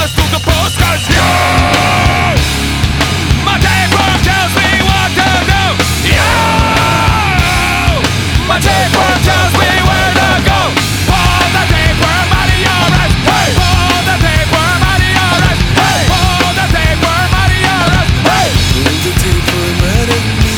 just through the postcards. You, my tapeworm tells me what to do. You, my tapeworm tells me where to go. Pull the tapeworm out of your eyes. Hey, pull the tapeworm out of your eyes. Hey, pull the tapeworm out of your eyes. Hey, pull the tapeworm out of me.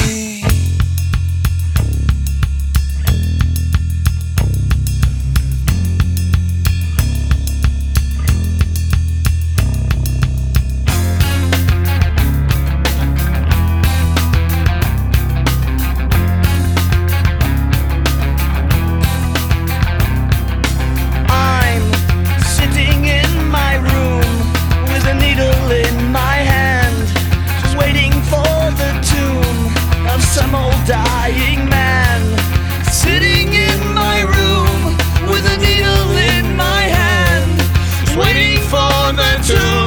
Some old dying man sitting in my room with a needle in my hand, just waiting for the tomb.